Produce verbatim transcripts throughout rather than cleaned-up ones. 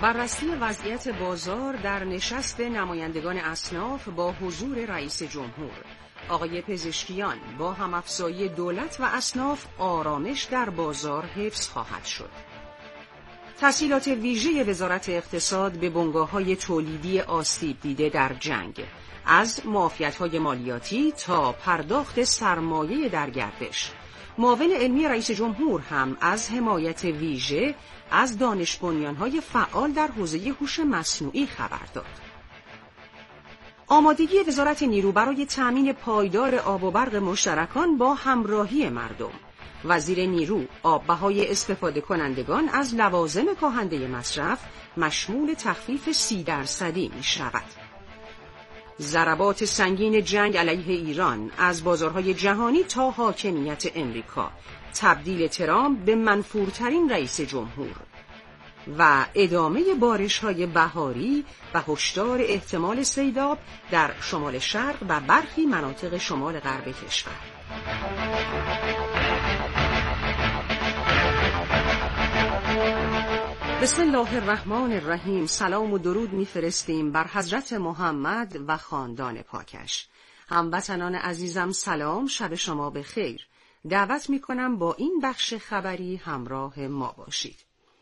بررسی وضعیت بازار در نشست نمایندگان اصناف با حضور رئیس جمهور. آقای پزشکیان: با همافزایی دولت و اصناف آرامش در بازار حفظ خواهد شد. تسهیلات ویژه وزارت اقتصاد به بنگاه‌های تولیدی آسیب دیده در جنگ، از معافیت‌های مالیاتی تا پرداخت سرمایه در گردش. معاون علمی رئیس جمهور هم از حمایت ویژه از دانش بنیان‌های فعال در حوزه هوش مصنوعی خبر داد. آمادگی وزارت نیرو برای تأمین پایدار آب و برق مشترکان با همراهی مردم. وزیر نیرو: آب‌بهای استفاده کنندگان از لوازم کاهنده مصرف مشمول تخفیف سی درصدی می شود. ضربات سنگین جنگ علیه ایران از بازارهای جهانی تا حاکمیت امریکا. تبدیل ترامپ به منفورترین رئیس جمهور و ادامه بارش‌های بهاری و هشدار احتمال سیلاب در شمال شرق و برخی مناطق شمال غرب کشور. بسم الله الرحمن الرحیم. سلام و درود میفرستیم بر حضرت محمد و خاندان پاکش. هموطنان عزیزم سلام، شب شما به خیر. دعوت میکنم با این بخش خبری همراه ما باشید.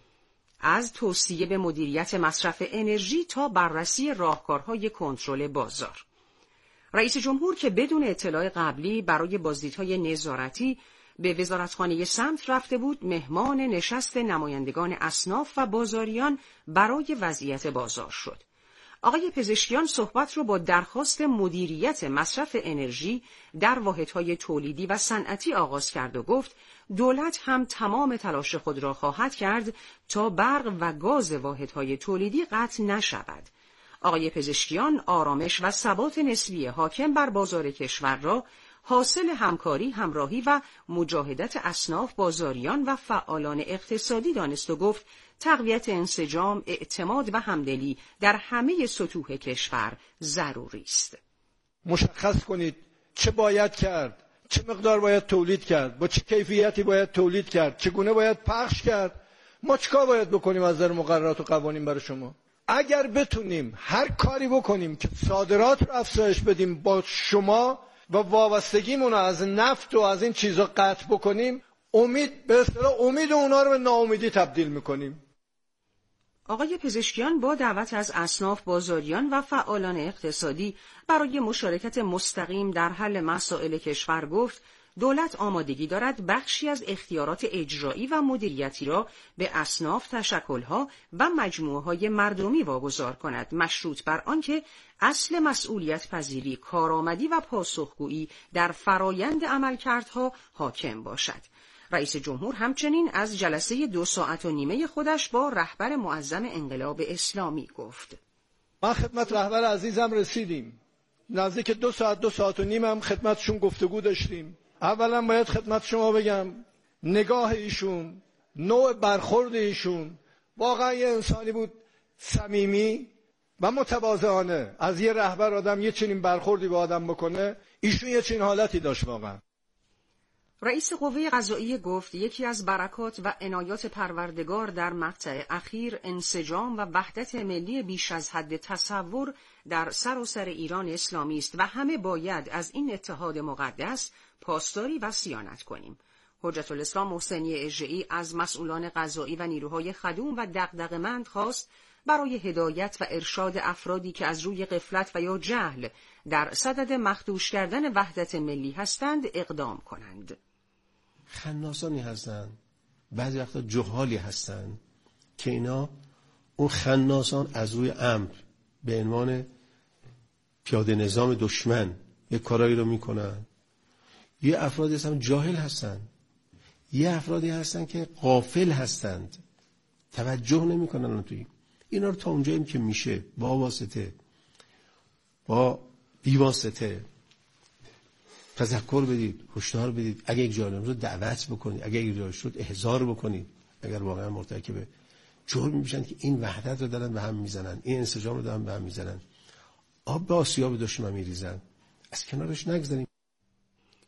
از توصیه به مدیریت مصرف انرژی تا بررسی راهکارهای کنترل بازار. رئیس جمهور که بدون اطلاع قبلی برای بازدیدهای نظارتی به وزارتخانه سمت رفته بود، مهمان نشست نمایندگان اصناف و بازاریان برای وضعیت بازار شد. آقای پزشکیان صحبت رو با درخواست مدیریت مصرف انرژی در واحدهای تولیدی و صنعتی آغاز کرد و گفت دولت هم تمام تلاش خود را خواهد کرد تا برق و گاز واحدهای تولیدی قطع نشود. آقای پزشکیان آرامش و ثبات نسبی حاکم بر بازار کشور را حاصل همکاری، همراهی و مجاهدت اصناف، بازاریان و فعالان اقتصادی دانست و گفت تقویت انسجام، اعتماد و همدلی در همه سطوح کشور ضروری است. مشخص کنید چه باید کرد، چه مقدار باید تولید کرد، با چه کیفیتی باید تولید کرد، چگونه باید پخش کرد، ما چیکار باید بکنیم از نظر مقررات و قوانین برای شما. اگر بتونیم هر کاری بکنیم که صادرات رو افزایش بدیم با شما و وابستگیمون رو از نفت و از این چیزا قطع بکنیم، امید به اصطلاح امید اونا رو به ناامیدی تبدیل میکنیم. آقای پزشکیان با دعوت از اصناف، بازاریان و فعالان اقتصادی برای مشارکت مستقیم در حل مسائل کشور گفت دولت آمادگی دارد بخشی از اختیارات اجرایی و مدیریتی را به اصناف، تشکل‌ها و مجموعه‌های مردمی واگذار کند، مشروط بر آنکه اصل مسئولیت پذیری، کارآمدی و پاسخگویی در فرایند عملکردها حاکم باشد. رئیس جمهور همچنین از جلسه دو ساعت و نیمه خودش با رهبر معظم انقلاب اسلامی گفت. ما خدمت رهبر عزیزم رسیدیم. نزدیک دو ساعت دو ساعت و نیم هم خدمتشون گفتگو داشتیم. اولا باید خدمت شما بگم نگاه ایشون، نوع برخورد ایشون واقعا یه انسانی بود صمیمی و متواضعانه. از یه رهبر آدم یه چنین برخوردی با آدم بکنه، ایشون یه چنین حالتی داشت واقعا. رئیس قوه قضاییه گفت یکی از برکات و عنایات پروردگار در مقطع اخیر انسجام و وحدت ملی بیش از حد تصور در سراسر ایران اسلامی است و همه باید از این اتحاد مقدس پاسداری و صیانت کنیم. حجت الاسلام محسنی اژه‌ای از مسئولان قضایی و نیروهای خدوم و دغدغه‌مند خواست برای هدایت و ارشاد افرادی که از روی غفلت و یا جهل در صدد مخدوش کردن وحدت ملی هستند اقدام کنند. خناسانی هستن، بعضی وقتا جهالی هستن که اینا اون خناسان از روی امر به عنوان پیاده نظام دشمن یه کارایی رو میکنن. یه افرادی هستن جاهل هستن، یه افرادی هستن که غافل هستند، توجه نمیکنن توی اینا رو تا اونجایی که میشه با واسطه با بیواسطه تذکر بدید، هشدار بدید. اگه یک جانب رو دعوت بکنید، اگه یک جانب شد احضار بکنید، اگر واقعا مرتکب جرم میشن که این وحدت رو دارن به هم میزنن، این انسجام رو دارن به هم میزنن، آب به آسیاب دشمن میریزن، از کنارش نگذاریم.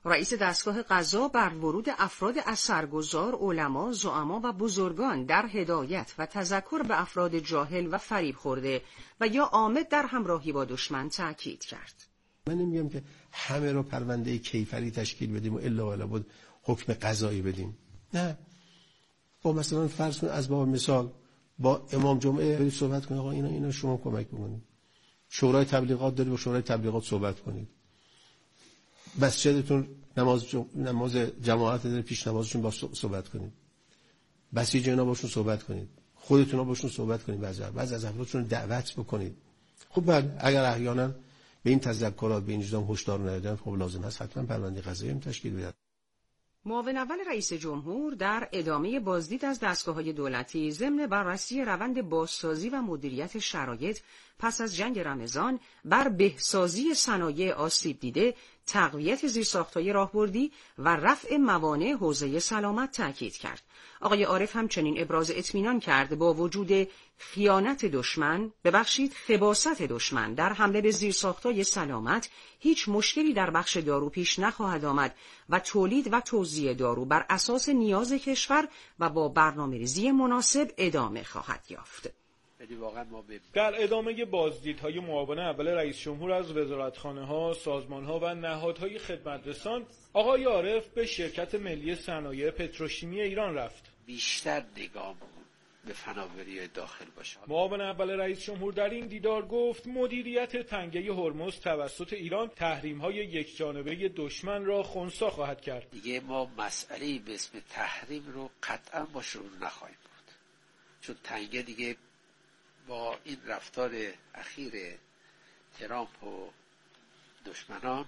رئیس دستگاه قضا بر ورود افراد اثرگذار، علما، زعما و بزرگان در هدایت و تذکر به افراد جاهل و فریب خورده و یا عامد در همراهی با دشمن تأکید کرد. من نمیگم که همه رو پرونده کیفری تشکیل بدیم و الا ولا بود حکم قضایی بدیم. نه. با مثلا فرض کن از باب مثال با امام جمعه برید صحبت کنید، آقا اینا اینا شما کمک بکنید. شورای تبلیغات دارید، با شورای تبلیغات صحبت کنید. مسجدتون نماز جم... نماز جماعت داره، پیش نمازشون با صحبت کنید. بسیج اینا باشون صحبت کنید. خودتون باشون صحبت کنید. بعضی بعضی از افرادشون دعوت بکنید. خب بعد اگر احیانا به این تذکرات به این چیزا هشدار ندادن، خب لازم هست حتما پرونده قضایی هم تشکیل بدن. معاون اول رئیس جمهور در ادامه بازدید از دستگاه‌های دولتی ضمن بررسی روند بازسازی و مدیریت شرایط پس از جنگ رمضان بر بهسازی صنایع آسیب دیده، تقویت زیرساخت‌های راهبردی و رفع موانع حوزه سلامت تاکید کرد. آقای عارف همچنین ابراز اطمینان کرد با وجود خیانت دشمن، ببخشید خباثت دشمن در حمله به زیرساخت‌های سلامت، هیچ مشکلی در بخش دارو پیش نخواهد آمد و تولید و توزیع دارو بر اساس نیاز کشور و با برنامه‌ریزی مناسب ادامه خواهد یافت. در ادامه بازدیدهای معاون اول رئیس جمهور از وزارتخانه‌ها، سازمان‌ها و نهادهای خدمترسان، آقای عارف به شرکت ملی صنایع پتروشیمی ایران رفت. بیشتر نگاه به فناوری داخل باشه. معاون اول رئیس جمهور در این دیدار گفت مدیریت تنگه هرمز توسط ایران تحریم‌های یکجانبه دشمن را خنثی خواهد کرد. دیگه ما مسئله‌ای به اسم تحریم رو قطعاً با شروع نخواهیم بود، چون تنگه دیگه با این رفتار اخیر ترامپ و دشمنان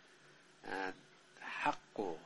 حق و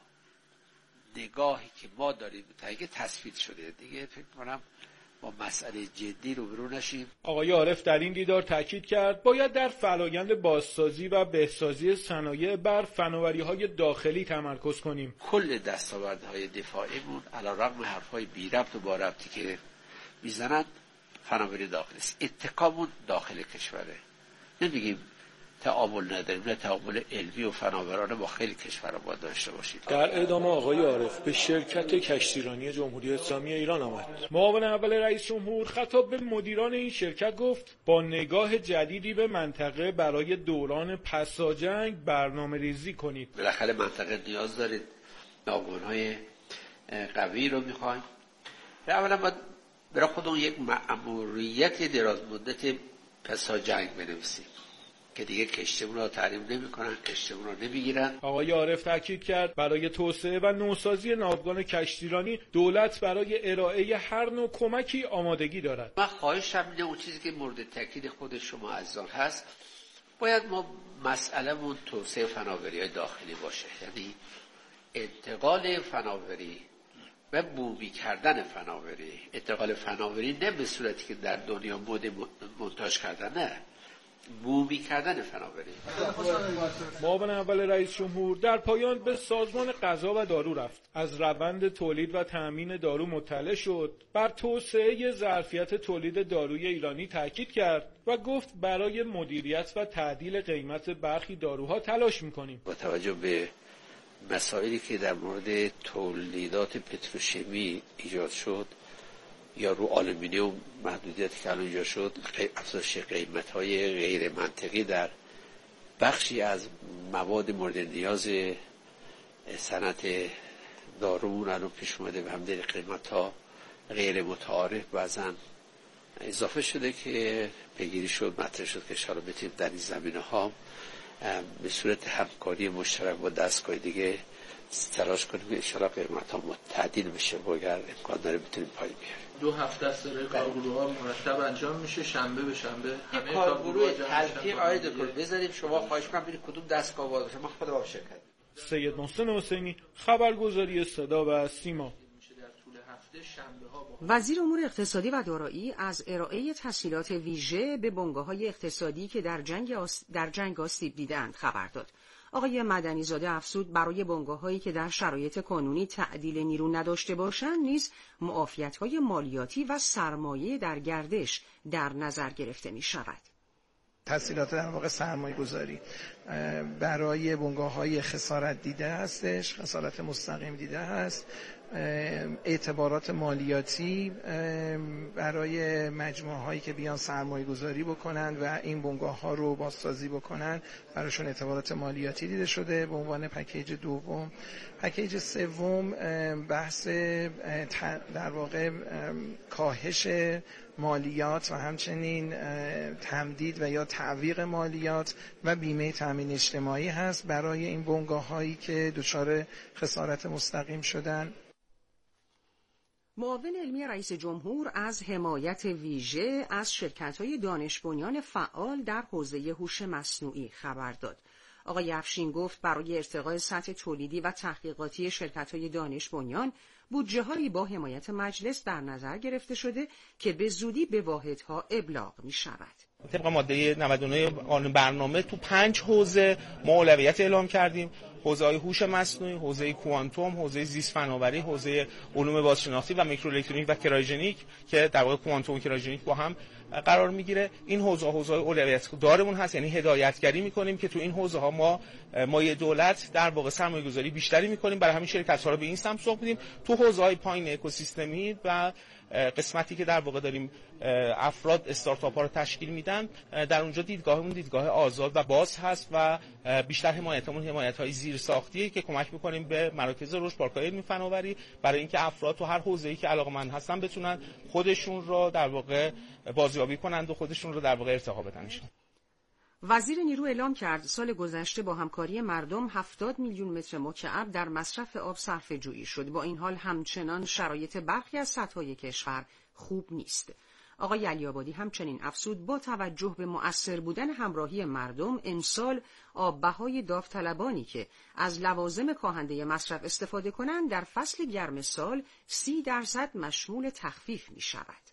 نگاهی که ما داریم تنگه تثبیت شده، دیگه فکر کنم با مسئله جدی روبرو نشیم. آقای عارف در این دیدار تاکید کرد باید در فرآیند بازسازی و بهسازی صنایع بر فناوری‌های داخلی تمرکز کنیم. کل دستاوردهای دفاعیمون علیرغم حرف‌های بی ربط و با ربطی که میزنند فناوری داخلی است. اتکامون داخل کشوره. نمیگیم تعامل نداریم، نه تعامل علمی و فناورانه با خیلی کشورها باید داشته باشیم. در ادامه آقای عارف به شرکت کشتیرانی جمهوری اسلامی ایران آمد. معاون اول رئیس جمهور خطاب به مدیران این شرکت گفت با نگاه جدیدی به منطقه برای دوران پساجنگ برنامه ریزی کنید. بالاخره منطقه نیاز دارید، ناوگانهای قوی رو میخوایم. اولا باید برای خودمون یک مأموریت دراز مدت پساجنگ بنویسیم که دیگه کشتیمون رو تحریم نمی کنن، کشتیمون رو نمیگیرن. آقای عارف تاکید کرد برای توسعه و نوسازی ناوگان کشتیرانی دولت برای ارائه هر نوع کمکی آمادگی دارد. من خواهشم اینه اون چیزی که مورد تاکید خود شما عزیزان هست، باید ما مسئله‌مون توسعه فناوری‌های داخلی باشه، یعنی انتقال فناوری و بومی کردن فناوری. انتقال فناوری نه به صورتی که در دنیا مد منتاج کردن، نه، بومی کردن فناوری. معاون اول رئیس جمهور در پایان به سازمان غذا و دارو رفت. از روند تولید و تأمین دارو مطلع شد. بر توسعه ظرفیت تولید داروی ایرانی تاکید کرد و گفت برای مدیریت و تعدیل قیمت برخی داروها تلاش می‌کنیم. با توجه به مسائلی که در مورد تولیدات پتروشیمی ایجاد شد یا رو آلومینیوم محدودیتی که الان ایجاد شد، افزایش قیمت‌های غیر منطقی در بخشی از مواد مورد نیاز صنعت دارو الان پیش اومده و همدلیل قیمت‌ها غیر متعارف بعضاً اضافه شده که پیگیری شد، مطرح شد که شاید بتونیم در این زمینه‌ها به صورت همکاری مشترک با دستگاه دیگه تلاش کنیم که انشاءالله قیمت‌ها تعدیل بشه و اگر امکان داره بتونیم پایین بیاریم. دو هفته است داره کارگروه‌ها مرتب انجام میشه، شنبه به شنبه همه کارگروه تلقیق آید کن بذاریم. شما خواهش کنم ببینید کدوم دستگاه باشه، من خودم با شرکت. سید محسن حسینی، خبرگزاری صدا و سیما. وزیر امور اقتصادی و دارایی از ارائه تسهیلات ویژه به بنگاه‌های اقتصادی که در جنگ آس... در جنگ آسیب دیدند خبر داد. آقای مدنی زاده افزود برای بنگاه‌هایی که در شرایط قانونی تعدیل نیرو نداشته باشند نیز معافیت‌های مالیاتی و سرمایه در گردش در نظر گرفته می‌شود. تسهیلات در واقع سرمایه گذاری برای بنگاه‌های خسارت دیده هستش، خسارت مستقیم دیده هست، اعتبارات مالیاتی برای مجموعه هایی که بیان سرمایه گذاری بکنن و این بنگاه ها رو بازسازی بکنن براشون اعتبارات مالیاتی دیده شده به عنوان پکیج دوم. پکیج سوم بحث در واقع کاهش مالیات و همچنین تمدید و یا تعویق مالیات و بیمه تامین اجتماعی هست برای این بنگاه هایی که دچار خسارت مستقیم شدن. معاون علمی رئیس جمهور از حمایت ویژه از شرکت‌های دانش بنیان فعال در حوزه هوش مصنوعی خبر داد. آقای افشین گفت برای ارتقای سطح تولیدی و تحقیقاتی شرکت‌های دانش بنیان بودجه‌هایی با حمایت مجلس در نظر گرفته شده که به زودی به واحدها ابلاغ می‌شود. طبق ماده نود و نه قانون برنامه تو پنج حوزه ما اولویت اعلام کردیم: حوزه هوش مصنوعی، حوزه کوانتوم، حوزه زیست فناوری، حوزه علوم بازشناسی و میکروالکترونیک و کرایوژنیک که در واقع کوانتوم و کرایوژنیک با هم قرار میگیره. این حوزه حوزه اولویت دارمون هست، یعنی هدایتگری میکنیم که تو این حوزه ها ما مایه دولت در واقع سرمایه گذاری بیشتری میکنیم، برای همین شرکت ها رو به این سمت سوق میدیم. تو حوزه های پایین اکوسیستمی و قسمتی که در واقع داریم افراد استارتاپ ها رو تشکیل میدن، در اونجا دیدگاهمون دیدگاه آزاد و باز هست و بیشتر حمایتمون حمایت های زیر ساختیه که کمک میکنیم به مراکز رشد، پارک‌های علمی فناوری، برای اینکه افراد تو هر حوزه‌ای که علاقه‌مند هستن بتونن خودشون رو در واقع بازیابی کنند و خودشون رو در واقع ارتقا بدن. وزیر نیرو اعلام کرد سال گذشته با همکاری مردم هفتاد میلیون متر مکعب در مصرف آب صرفه‌جویی شد. با این حال همچنان شرایط برخی از سطح‌های کشور خوب نیست. آقای علی‌آبادی همچنین افزود با توجه به مؤثر بودن همراهی مردم امسال آب‌بهای داوطلبانی که از لوازم کاهنده مصرف استفاده کنند در فصل گرم سال سی درصد مشمول تخفیف می‌شود.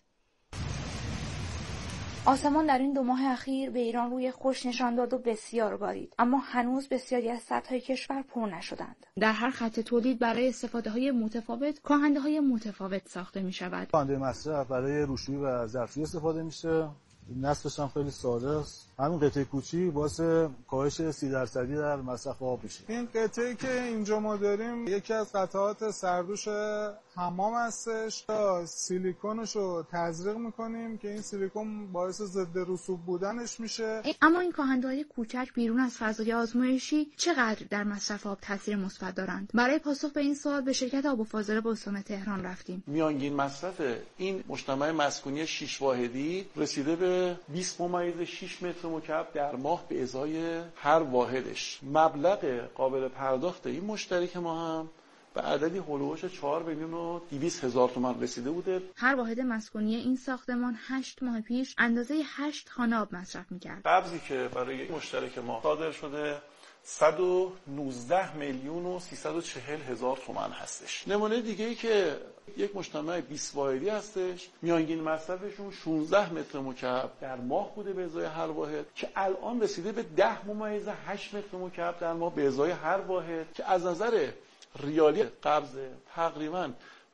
آسمان در این دو ماه اخیر به ایران روی خوش نشان داد و بسیار بارید، اما هنوز بسیاری از سطح‌های کشور پر نشدند. در هر خط تولید برای استفاده‌های متفاوت کاهنده‌های متفاوت ساخته می‌شود. کاهنده مصرف برای روشویی و ظرفشویی استفاده میشه. نصفش هم خیلی ساده است. همین قطعه کوچی باعث کاهش سی درصدی در مصرف آب میشه. این قطعه‌ای که اینجا ما داریم یکی از قطعات سردوش حمام هستش. سیلیکونش رو تزریق میکنیم که این سیلیکون باعث ضد رسوب بودنش میشه. اما این کاهنده‌های کوچک بیرون از فضای آزمایشی چقدر در مصرف آب تاثیر مثبت دارند؟ برای پاسخ به این سوال به شرکت آب و فاضله استان تهران رفتیم. میانگین مصرف این مجتمع مسکونی شش واحدی رسیده به بیست ممیز شش متر مکعب در ماه به ازای هر واحدش. مبلغ قابل پرداخت این مشترک ما هم به عددی هولوش چهار میلیون و دویست هزار تومان رسیده بوده. هر واحد مسکونی این ساختمان هشت ماه پیش اندازه هشت خانه آب مصرف می‌کرد. قبضی که برای مشترک ما صادر شده صد و نوزده میلیون و سیصد و چهل هزار تومان هستش. نمونه دیگه ای که یک مجتمع بیست واحدی هستش، میانگین مصرفشون شانزده متر مکعب در ماه بوده به ازای هر واحد که الان رسیده به ده ممیز هشت متر مکعب در ماه به ازای هر واحد که از نظر ریالی قبض تقریباً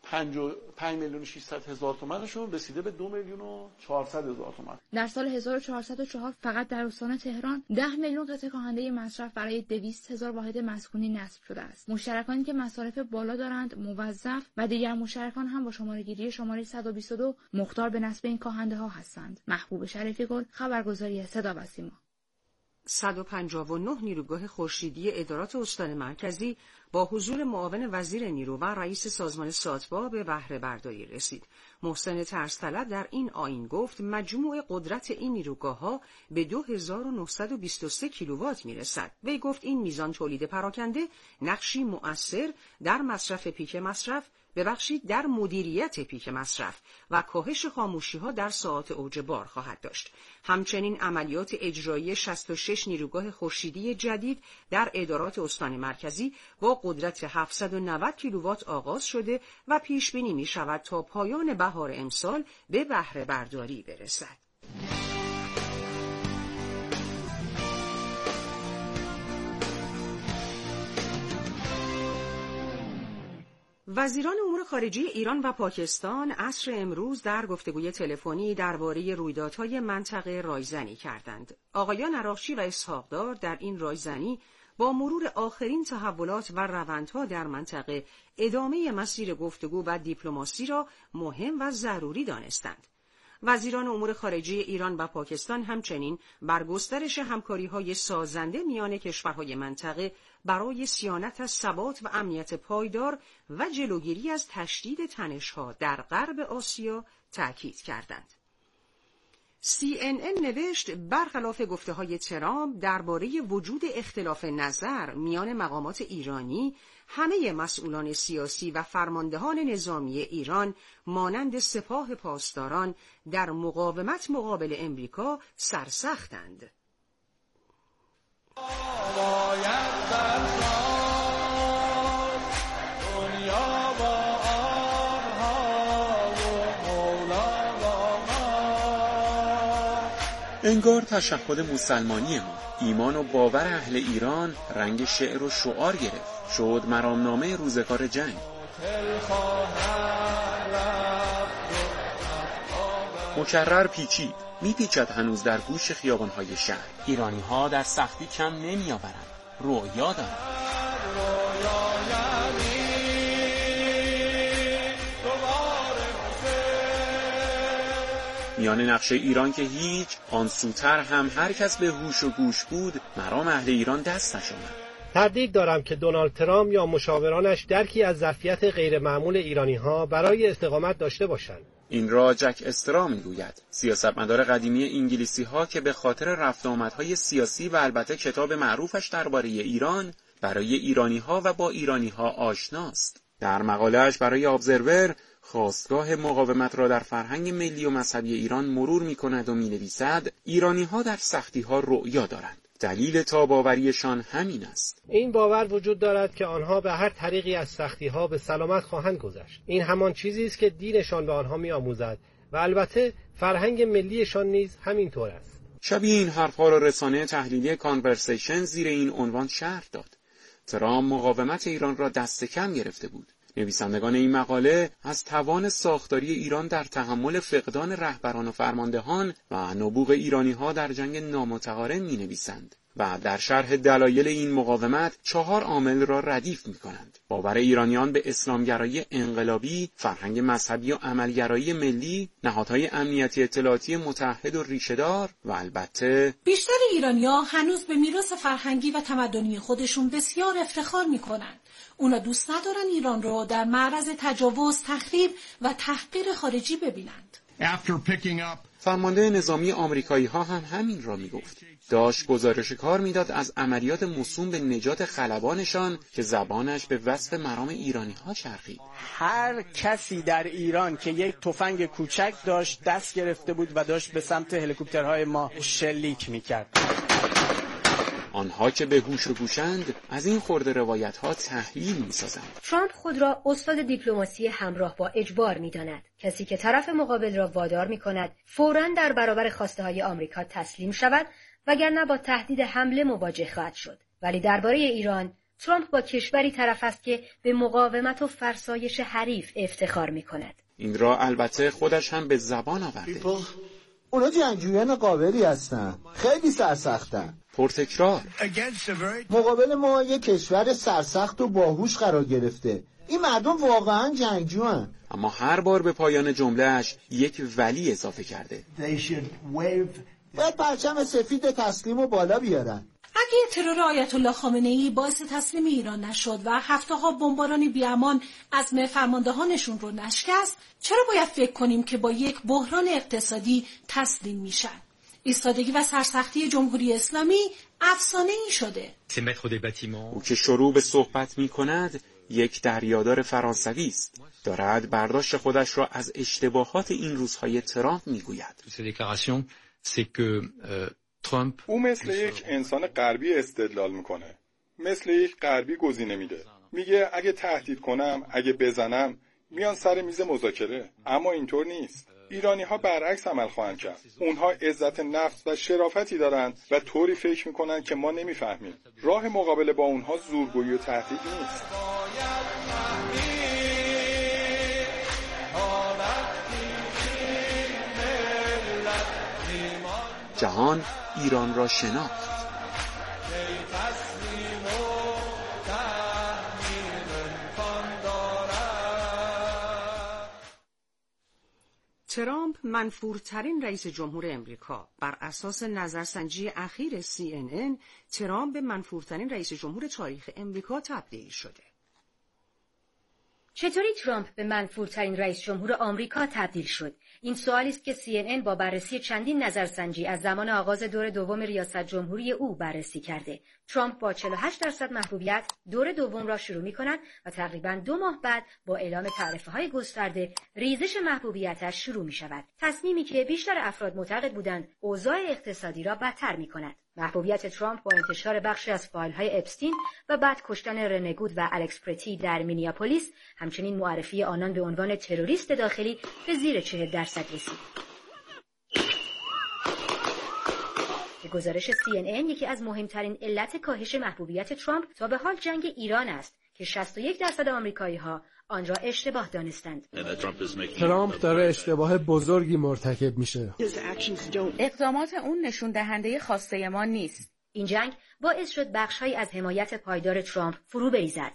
پنج میلیون و ششصد هزار تومانشون رسیده به دو میلیون و چهارصد هزار تومان. در سال هزار و چهارصد و چهار فقط در استان تهران ده میلیون قطعه کاهنده مصرف برای دویست هزار واحد مسکونی نصب شده است. مشترکانی که مصارف بالا دارند موظف و دیگر مشترکان هم با شماره‌گیری شماره صد و بیست و دو مختار به نصب این کاهنده ها هستند. محبوب شریفی گل، خبرگزاری صدا و سیما. صد و پنجاه و نه نیروگاه خورشیدی ادارات استان مرکزی با حضور معاون وزیر نیرو و رئیس سازمان ساتبا به بهره برداری رسید. محسن ترس‌طلب در این آیین گفت مجموع قدرت این نیروگاه‌ها به دو هزار و نهصد و بیست و سه کیلووات میرسد. وی گفت این میزان تولید پراکنده نقشی مؤثر در مصرف پیک مصرف، ببخشید در مدیریت پیک مصرف و کاهش خاموشی‌ها در ساعات اوج بار خواهد داشت. همچنین عملیات اجرایی شصت و شش نیروگاه خورشیدی جدید در ادارات استان مرکزی با قدرت هفتصد و نود کیلووات آغاز شده و پیش بینی می‌شود تا پایان بهار امسال به بهره برداری برسد. وزیران امور خارجه ایران و پاکستان عصر امروز در گفتگوی تلفنی درباره رویدادهای منطقه رایزنی کردند. آقایان عراقچی و اسحاق‌دار در این رایزنی با مرور آخرین تحولات و روندها در منطقه ادامه مسیر گفتگو و دیپلماسی را مهم و ضروری دانستند. وزیران امور خارجه ایران و پاکستان همچنین بر گسترش همکاری‌های سازنده میان کشورهای منطقه برای صیانت از ثبات و امنیت پایدار و جلوگیری از تشدید تنش‌ها در غرب آسیا تأکید کردند. سی ان ان نوشت برخلاف گفته‌های ترامپ درباره وجود اختلاف نظر میان مقامات ایرانی، همه مسئولان سیاسی و فرماندهان نظامی ایران مانند سپاه پاسداران در مقاومت مقابل امریکا سرسختند. انگار تشهد مسلمانی ما، ایمان و باور اهل ایران رنگ شعر و شعار گرفت، شد مرامنامه روزگار جنگ. مکرر پیچید، میپیچد هنوز در گوش خیابان‌های شهر. ایرانی ها در سختی کم نمی آورند، رؤیا دارند. میان نقشه ایران که هیچ، آن سوتر هم هر کس به هوش و گوش بود، مرام اهل ایران دست نشاند. تردید دارم که دونالد ترامپ یا مشاورانش درکی از ظرفیت غیرمعمول ایرانی‌ها برای استقامت داشته باشند. این را جک استرا میگوید، سیاستمدار قدیمی انگلیسی‌ها که به خاطر رفت آمدهای سیاسی و البته کتاب معروفش درباره ایران برای ایرانی‌ها و با ایرانی‌ها آشناست. در مقاله‌اش برای ابزرور خواستگاه مقاومت را در فرهنگ ملی و مذهبی ایران مرور می‌کند و می‌نویسد ایرانی‌ها در سختی‌ها رؤیا دارند. دلیل تاب‌آوریشان همین است. این باور وجود دارد که آنها به هر طریقی از سختی‌ها به سلامت خواهند گذشت. این همان چیزی است که دینشان به آنها می‌آموزد و البته فرهنگ ملیشان نیز همینطور است. شبیه این حرف‌ها را رسانه تحلیلی کانورسیشن زیر این عنوان شرح داد. ترامپ مقاومت ایران را دست کم گرفته بود. نویسندگان این مقاله از توان ساختاری ایران در تحمل فقدان رهبران و فرماندهان و نبوغ ایرانی‌ها در جنگ نامتقارن می‌نویسند و در شرح دلایل این مقاومت چهار عامل را ردیف می‌کنند: باور ایرانیان به اسلامگرایی انقلابی، فرهنگ مذهبی و عملگرایی ملی، نهادهای امنیتی اطلاعاتی متحد و ریشه‌دار و البته بیشتر ایرانی‌ها هنوز به میراث فرهنگی و تمدنی خودشون بسیار افتخار می‌کنند. اونا دوست ندارن ایران رو در معرض تجاوز، تخریب و تحقیر خارجی ببینند. فرمانده نظامی آمریکایی ها هم همین را می گفت. داشت گزارش کار میداد از عملیات موسوم به نجات خلبانشان که زبانش به وصف مرام ایرانی ها چرخید. هر کسی در ایران که یک تفنگ کوچک داشت دست گرفته بود و داشت به سمت هلیکوپترهای ما شلیک میکرد. آنها که به هوش و گوشند از این خرده روایت ها تحلیل می سازند. ترامپ خود را استاد دیپلماسی همراه با اجبار می داند. کسی که طرف مقابل را وادار می کند فوراً در برابر خواسته های آمریکا تسلیم شود وگرنه با تهدید حمله مواجه خواهد شد. ولی درباره ایران ترامپ با کشوری طرف است که به مقاومت و فرسایش حریف افتخار می کند. این را البته خودش هم به زبان آورده. اونا جنگجویان قابلی هستن، خیلی سرسختن. پرتکرار مقابل ما یک کشور سرسخت و باهوش قرار گرفته. این مردم واقعا جنگجوان. اما هر بار به پایان جملهش یک ولی اضافه کرده. باید پرچم سفید تسلیم و بالا بیارن. اگه ترور آیت الله خامنه‌ای باعث تسلیم ایران نشد و هفته‌ها بمباران بی‌امان عزم فرماندهانشون رو نشکست، چرا باید فکر کنیم که با یک بحران اقتصادی تسلیم میشن؟ ایستادگی و سرسختی جمهوری اسلامی افسانه‌ای شده. او که شروع به صحبت می‌کند یک دریادار فرانسوی است. دارد برداشت خودش را از اشتباهات این روزهای ترامپ می‌گوید. او مثل یک انسان غربی استدلال میکنه. مثل یک غربی گزینه میده. میگه اگه تهدید کنم، اگه بزنم، میان سر میز مذاکره. اما اینطور نیست. ایرانی ها برعکس عمل خواهند کرد. اونها عزت نفس و شرافتی دارند و طوری فکر میکنن که ما نمیفهمیم. راه مقابله با اونها زورگویی و تهدید نیست. جهان ایران را شناخت. ترامپ منفورترین رئیس جمهور امریکا. بر اساس نظرسنجی اخیر سی ان ان، ترامپ به منفورترین رئیس جمهور تاریخ امریکا تبدیل شده. چطوری ترامپ به منفورترین رئیس جمهور آمریکا تبدیل شد؟ این سوالی است که سی ان ان با بررسی چندین نظرسنجی از زمان آغاز دور دوم ریاست جمهوری او بررسی کرده. ترامپ با چهل و هشت درصد محبوبیت دور دوم را شروع می‌کند و تقریباً دو ماه بعد با اعلام تعرفه‌های گسترده ریزش محبوبیتش شروع می‌شود. تصمیمی که بیشتر افراد معتقد بودند اوضاع اقتصادی را بدتر می‌کند. محبوبیت ترامپ با انتشار بخشی از فایل‌های اپستین و بعد کشتن رنه گود و الکس پرتی در مینیاپولیس، همچنین معرفی آنان به عنوان تروریست داخلی، به زیر چهل درصد رسید. به گزارش سی ان ان، یکی از مهمترین علت کاهش محبوبیت ترامپ تا به حال جنگ ایران است که شصت و یک درصد آمریکایی‌ها آن را اشتباه دانستند. ترامپ داره اشتباه بزرگی مرتکب میشه. اقدامات اون نشون دهنده خواسته ما نیست. این جنگ باعث شد بخش‌هایی از حمایت پایدار ترامپ فرو بریزد.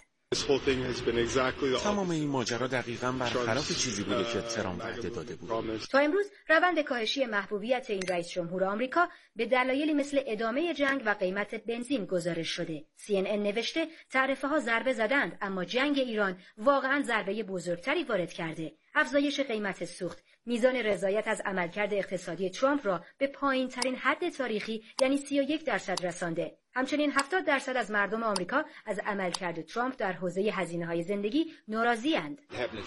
تمام این ماجرا دقیقاً برخلاف چیزی بوده که ترامپ وعده داده بود. تا امروز روند کاهشی محبوبیت این رئیس جمهور آمریکا به دلایلی مثل ادامه جنگ و قیمت بنزین گزارش شده. سی ان ان نوشته تعرفه‌ها ضربه زدند، اما جنگ ایران واقعاً ضربه بزرگتری وارد کرده. افزایش قیمت سوخت میزان رضایت از عملکرد اقتصادی ترامپ را به پایین‌ترین حد تاریخی یعنی سی و یک درصد رسانده. همچنین هفتاد درصد از مردم آمریکا از عملکرد ترامپ در حوزه هزینه‌های زندگی ناراضی‌اند.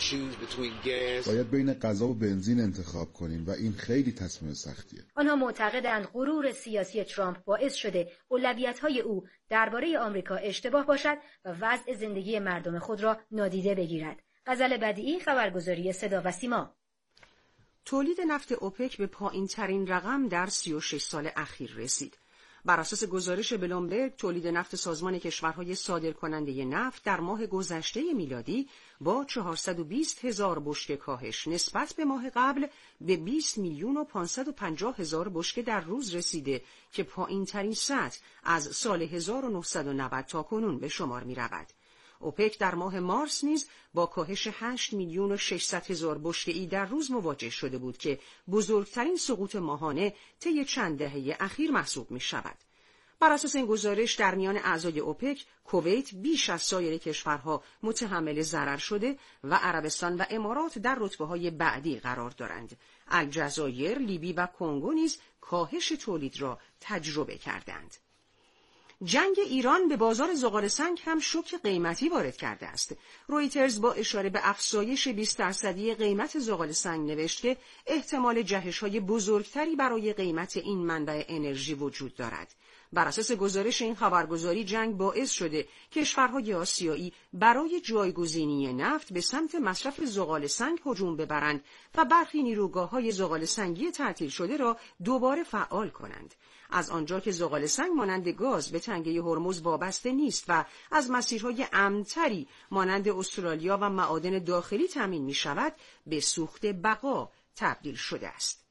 باید بین غذا و بنزین انتخاب کنیم و این خیلی تصمیم سختیه. آنها معتقدند غرور سیاسی ترامپ باعث شده اولویت‌های او درباره آمریکا اشتباه باشد و وضع زندگی مردم خود را نادیده بگیرد. غزل بدیعی، خبرگزاری صدا و سیما. تولید نفت اوپک به پایین‌ترین رقم در سی و شش سال اخیر رسید. بر اساس گزارش بلومبرگ، تولید نفت سازمان کشورهای صادرکننده نفت در ماه گذشته میلادی با چهارصد و بیست هزار بشکه کاهش نسبت به ماه قبل به بیست میلیون و پانصد و پنجاه هزار بشکه در روز رسیده که پایین‌ترین سطح از سال هزار و نهصد و نود تا کنون به شمار می‌رود. اوپک در ماه مارس نیز با کاهش هشت میلیون و ششصد هزار بشکه‌ای در روز مواجه شده بود که بزرگترین سقوط ماهانه طی چند دهه اخیر محسوب می شود. بر اساس این گزارش در میان اعضای اوپک، کویت بیش از سایر کشورها متحمل ضرر شده و عربستان و امارات در رتبه‌های بعدی قرار دارند. الجزایر، لیبی و کنگو نیز کاهش تولید را تجربه کردند. جنگ ایران به بازار زغال سنگ هم شوک قیمتی وارد کرده است. رویترز با اشاره به افزایش بیست درصدی قیمت زغال سنگ نوشت که احتمال جهش‌های بزرگتری برای قیمت این منبع انرژی وجود دارد. بر اساس گزارش این خبرگزاری، جنگ باعث شده کشورهای آسیایی برای جایگزینی نفت به سمت مصرف زغال سنگ هجوم ببرند و برخی نیروگاه‌های زغال سنگی تعطیل شده را دوباره فعال کنند. از آنجا که زغال سنگ مانند گاز به تنگه هرمز وابسته نیست و از مسیرهای امن‌تری مانند استرالیا و معادن داخلی تامین می شود، به سوخت بقا تبدیل شده است.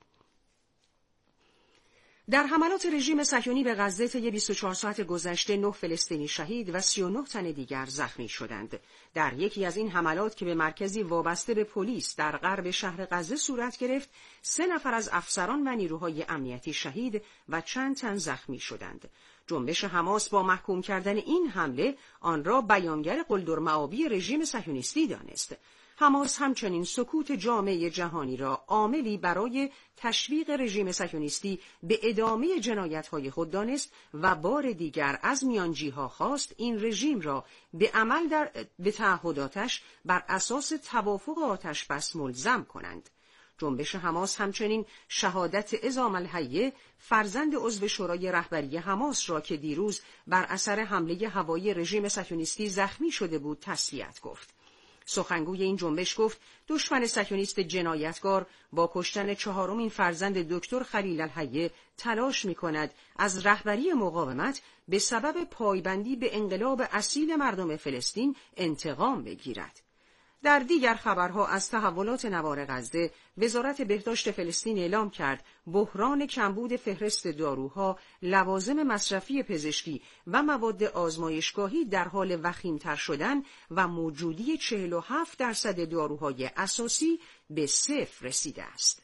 در حملات رژیم صهیونی به غزه طی بیست و چهار ساعت گذشته نه فلسطینی شهید و سی و نه تن دیگر زخمی شدند. در یکی از این حملات که به مرکزی وابسته به پلیس در غرب شهر غزه صورت گرفت، سه نفر از افسران و نیروهای امنیتی شهید و چند تن زخمی شدند. جنبش حماس با محکوم کردن این حمله آن را بیانگر قلدرمآبی رژیم صهیونیستی دانست. حماس همچنین سکوت جامعه جهانی را عاملی برای تشویق رژیم صهیونیستی به ادامه جنایت‌های خود دانست و بار دیگر از میانجی‌ها خواست این رژیم را به عمل در به تعهداتش بر اساس توافق آتش بس ملزم کنند. جنبش حماس همچنین شهادت عظام الحیه، فرزند عضو شورای رهبری حماس را که دیروز بر اثر حمله هوایی رژیم صهیونیستی زخمی شده بود تسلیت گفت. سخنگوی این جنبش گفت دشمن صهیونیست جنایتکار با کشتن چهارمین فرزند دکتر خلیل الحیه تلاش می‌کند از رهبری مقاومت به سبب پایبندی به انقلاب اصیل مردم فلسطین انتقام بگیرد. در دیگر خبرها از تحولات نوار غزه، وزارت بهداشت فلسطین اعلام کرد بحران کمبود فهرست داروها، لوازم مصرفی پزشکی و مواد آزمایشگاهی در حال وخیم‌تر شدن و موجودی چهل و هفت درصد داروهای اساسی به صفر رسیده است.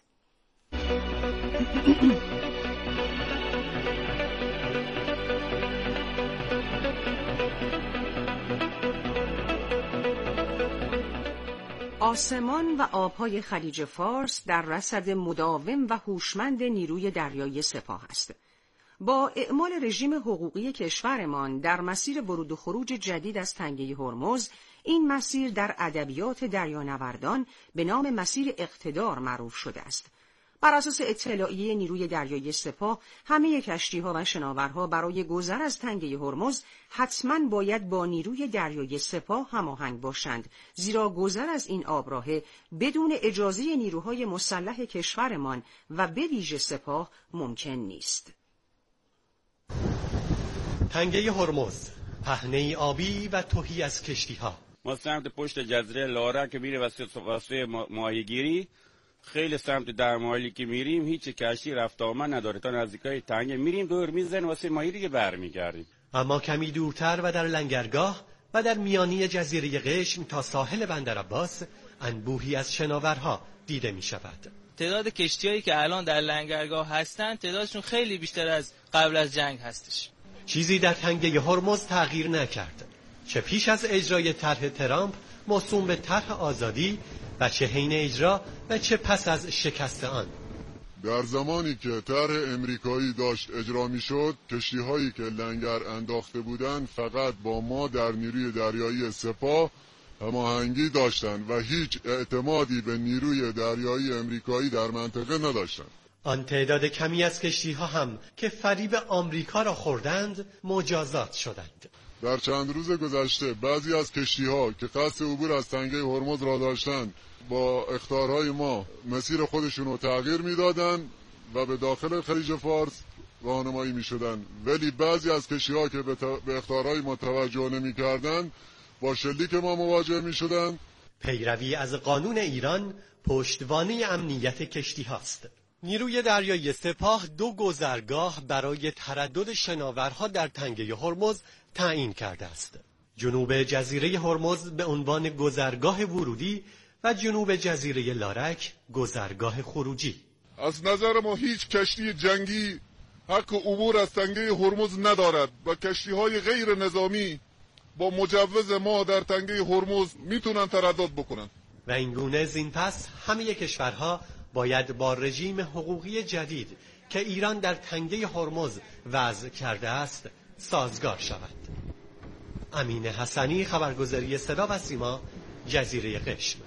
آسمان و آبهای خلیج فارس در رصد مداوم و هوشمند نیروی دریایی سپاه است. با اعمال رژیم حقوقی کشورمان در مسیر ورود و خروج جدید از تنگه هرمز، این مسیر در ادبیات دریانوردان به نام مسیر اقتدار معروف شده است. بر اساس اطلاعیه نیروی دریایی سپاه، همه کشتی‌ها و شناورها برای گذر از تنگه هرمز حتماً باید با نیروی دریایی سپاه هماهنگ باشند، زیرا گذر از این آبراهه بدون اجازه نیروهای مسلح کشورمان و به ویژه سپاه ممکن نیست. تنگه هرمز، پهنه آبی و تهی از کشتی‌ها. ما سمت پشت جزیره لارا که میره واسه ماهیگیری، خیلی سمت در مالی که میریم هیچ کشتی رفت آمد نداره، تا نزدیکای تنگه میریم دور میزنیم واسه ماهی دیگه برمیگردیم. اما کمی دورتر و در لنگرگاه و در میانی جزیره قشم تا ساحل بندر عباس انبوهی از شناورها دیده میشود. تعداد کشتیایی که الان در لنگرگاه هستن تعدادشون خیلی بیشتر از قبل از جنگ هستش. چیزی در تنگه هرمز تغییر نکرد، چه پیش از اجرای طرح ترامپ موسوم به طرح آزادی و چه حین اجرا و چه پس از شکست آن. در زمانی که طرح امریکایی داشت اجرا میشد، کشتی‌هایی که لنگر انداخته بودند فقط با ما در نیروی دریایی سپاه هماهنگی داشتند و هیچ اعتمادی به نیروی دریایی امریکایی در منطقه نداشتند. آن تعداد کمی از کشتی‌ها هم که فریب آمریکا را خوردند مجازات شدند. در چند روز گذشته بعضی از کشتی‌ها که قصد عبور از تنگه هرمز را داشتند با اخطارهای ما مسیر خودشون رو تغییر میدادن و به داخل خلیج فارس راهنمایی میشدن، ولی بعضی از کشتی‌ها که به اخطارهای ما توجه نمی‌کردند با شلیک ما مواجه میشدن. پیروی از قانون ایران پشتوانه امنیت کشتی هاست. نیروی دریایی سپاه دو گذرگاه برای تردد شناورها در تنگه هرمز تعیین کرده است. جنوب جزیره هرمز به عنوان گذرگاه ورودی و جنوب جزیره لارک گذرگاه خروجی. از نظر ما هیچ کشتی جنگی حق عبور از تنگه هرمز ندارد و کشتی‌های غیر نظامی با مجوز ما در تنگه هرمز میتونن تردد بکنن. و این گونه زین پس همه کشورها باید با رژیم حقوقی جدید که ایران در تنگه هرمز وضع کرده است سازگار شود. امین حسنی، خبرگزاری صدا و سیما، جزیره قشم.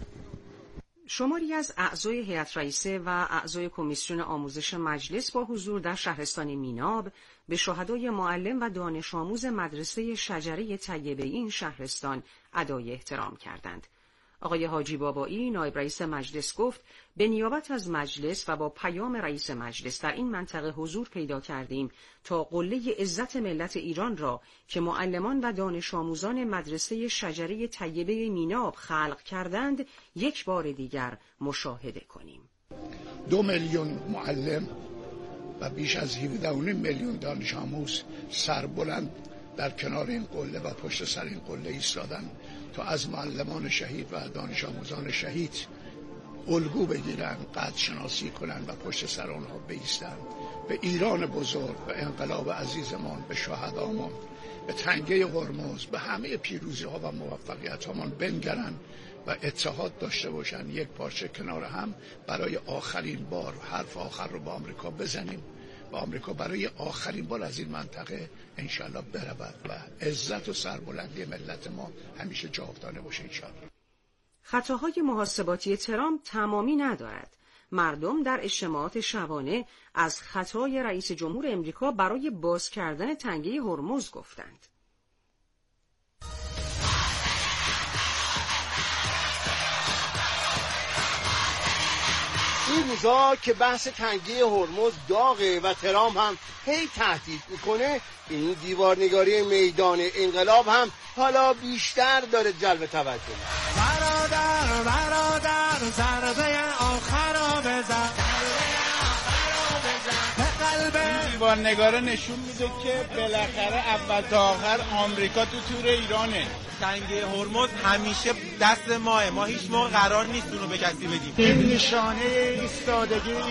شماری از اعضای هیئت رئیسه و اعضای کمیسیون آموزش مجلس با حضور در شهرستان میناب به شهدای معلم و دانش آموز مدرسه شجره طیبه این شهرستان ادای احترام کردند. آقای حاجی بابایی، نایب رئیس مجلس، گفت به نیابت از مجلس و با پیام رئیس مجلس در این منطقه حضور پیدا کردیم تا قله عزت ملت ایران را که معلمان و دانش آموزان مدرسه شجره طیبه میناب خلق کردند یک بار دیگر مشاهده کنیم. دو میلیون معلم و بیش از هفده و نیم میلیون دانش آموز سربلند در کنار این قله و پشت سر این قله ایستادن تا از معلمان شهید و دانش آموزان شهید الگو بگیرن، قدر شناسی کنن و پشت سر آنها بایستن. به ایران بزرگ، به انقلاب عزیزمان، به شهدامان، به تنگه هرمز، به همه پیروزی ها و موفقیت هامان بنگرن و اتحاد داشته باشن، یک پارچه کنار هم برای آخرین بار حرف آخر رو با آمریکا بزنیم و آمریکا برای آخرین بار از این منطقه انشالله برود و عزت و سربلندی ملت ما همیشه جاودانه باشه انشالله. خطاهای محاسباتی ترامپ تمامی ندارد. مردم در اجتماعات شبانه از خطای رئیس جمهور امریکا برای باز کردن تنگه هرمز گفتند. این روزا که بحث تنگی هرمز داغه و ترامپ هم هی تهدید میکنه، این دیوارنگاری میدان انقلاب هم حالا بیشتر داره جلب توجه. برادر برادر ضربه آخر رو بزن، این دیوارنگاره نشون میده که بالاخره اول تا آخر آمریکا تو تور ایرانه. تنگه هرمز همیشه دست ماه، ما هیچ موقع قرار نیست اونو به کسی بدیم. این نشانه ایستادگی